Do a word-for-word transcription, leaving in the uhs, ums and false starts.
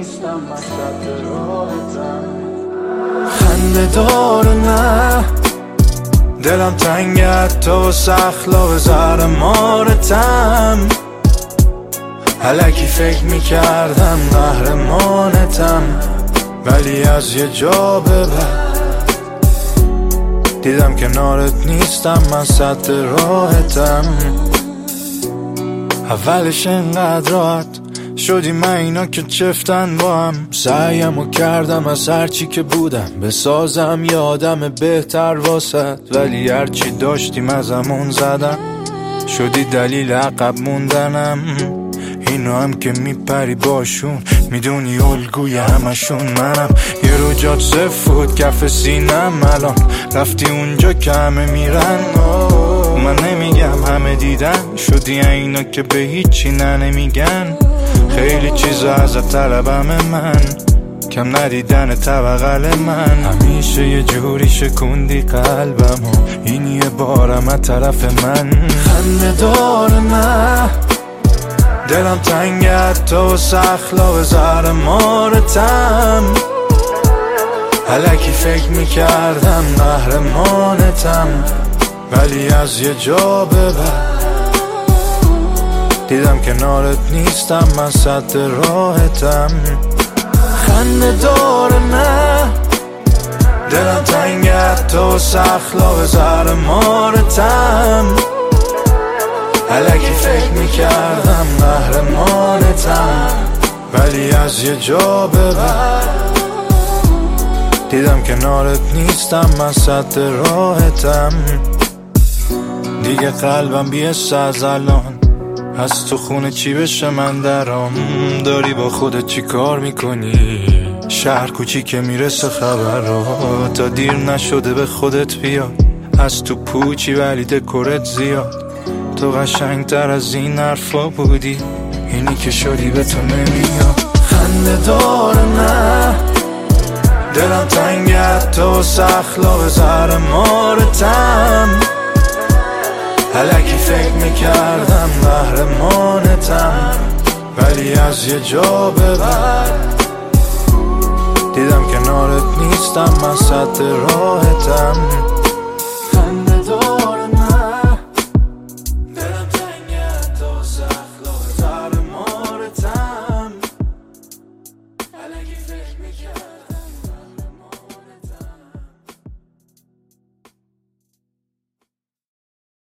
نیستم وسط راهتم. خنده داره نه دلم تنگت تو سخلا زهر مارتم. الکی فکر میکردم قهرمانتم، ولی از یه جا به بعد دیدم کنارت نیستم من سد راهتم. اولش انقدر راحت شدی من اینا که چفتن با هم. سعیمو کردم از هرچی که بودم بسازم یه آدم بهتر واسد، ولی هرچی داشتیم ازمون زدم شدی دلیل عقب موندنم. اینو هم که میپری باشون میدونی الگوی همشون منم. یه رو جات سفود کف سینم، الان رفتی اونجا که همه میرن. من نمیگم همه دیدن شدی اینا که به هیچی نه نمیگن. خیلی چیزا ازت طلبم من، کم ندیدن طبقل من. همیشه یه جوری شکوندی قلبم و این یه بارم از طرف من. خنده داره نه دلم تنگت تو سخلا زهر مارتم. الکی فکر میکردم قهرمانتم، ولی از یه جا به بعد دیدم کنارت نیستم من سد راهتم. خنده داره نه دلم تنگت تو سخلا زهر مارتم. الکی فکر میکردم قهرمانتم، ولی از یه جا به بعد دیدم کنارت نیستم من سد راهتم. دیگه قلبم بیست از الان از تو خونه چی بشه من درام. داری با خودت چی کار میکنی؟ شهر کوچی که میرسه خبر رو تا دیر نشده به خودت بیاد. از تو پوچی ولی دکورت زیاد، تو قشنگ تر از این حرفا بودی، اینی که شدی به تو نمیاد. خنده داره نه دلم تنگت تو سخلا زهر مارتم. الکی فکر میکردم قهرمانتم، ولی از یه جا به بعد دیدم کنارت نیستم من سد راهتم.